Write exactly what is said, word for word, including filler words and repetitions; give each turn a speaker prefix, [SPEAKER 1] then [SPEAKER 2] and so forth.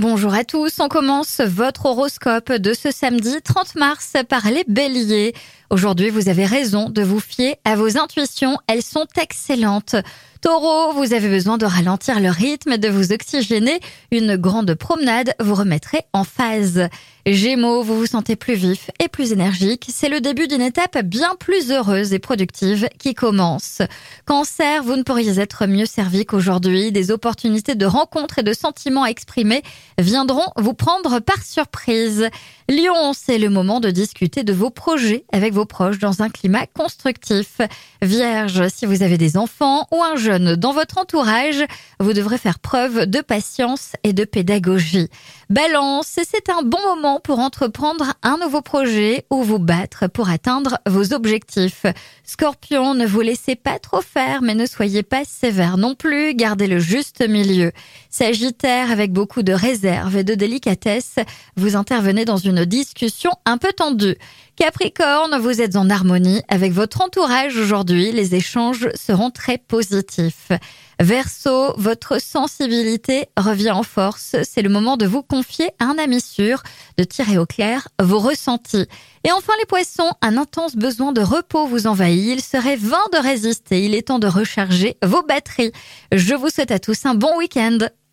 [SPEAKER 1] Bonjour à tous, on commence votre horoscope de ce samedi trente mars par les béliers. Aujourd'hui, vous avez raison de vous fier à vos intuitions, elles sont excellentes. Taureau, vous avez besoin de ralentir le rythme, de vous oxygéner. Une grande promenade vous remettrait en phase. Gémeaux, vous vous sentez plus vif et plus énergique. C'est le début d'une étape bien plus heureuse et productive qui commence. Cancer, vous ne pourriez être mieux servi qu'aujourd'hui. Des opportunités de rencontres et de sentiments exprimés viendront vous prendre par surprise. Lion, c'est le moment de discuter de vos projets avec vos proches dans un climat constructif. Vierge, si vous avez des enfants ou un jeune dans votre entourage, vous devrez faire preuve de patience et de pédagogie. Balance, c'est un bon moment pour entreprendre un nouveau projet ou vous battre pour atteindre vos objectifs. Scorpion, ne vous laissez pas trop faire, mais ne soyez pas sévère non plus, gardez le juste milieu. Sagittaire, avec beaucoup de réserve et de délicatesse, vous intervenez dans une discussion un peu tendue. Capricorne, vous êtes en harmonie avec votre entourage aujourd'hui, les échanges seront très positifs. Verseau, votre sensibilité revient en force, c'est le moment de vous confier à un ami sûr, de tirer au clair vos ressentis. Et enfin les poissons, un intense besoin de repos vous envahit, il serait vain de résister, il est temps de recharger vos batteries. Je vous souhaite à tous un bon week-end.